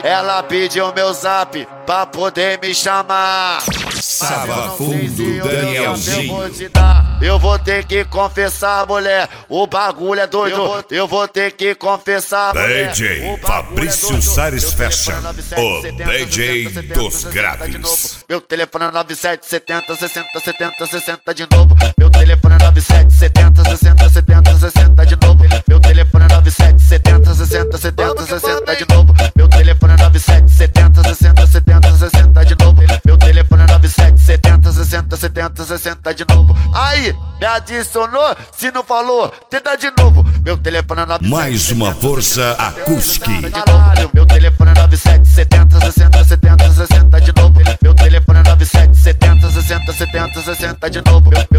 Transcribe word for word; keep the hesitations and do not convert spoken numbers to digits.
ela pediu meu zap pra poder me chamar. Sava Fundo Danielzinho. Eu vou ter que confessar, mulher, o bagulho é doido. Eu vou, eu vou ter que confessar, mulher. D J Fabrício Sares Fashion, o D J dos graves. Meu telefone é nove sete setenta, sessenta, setenta, sessenta de novo. Meu telefone é nove sete setenta, sessenta, setenta, sessenta de novo. Meu telefone é nove sete setenta, sessenta, setenta, sessenta de novo. Meu telefone é nove sete setenta, sessenta, setenta, sessenta de novo. Meu telefone é nove sete setenta, sessenta, setenta, sessenta de novo. Aí, me adicionou, se não falou, tenta de novo. Meu telefone é nove sete setenta. Mais uma força acústica. Meu telefone é nove sete setenta, sessenta, setenta, sessenta de novo. Meu telefone é nove sete setenta, sessenta, setenta, sessenta de novo.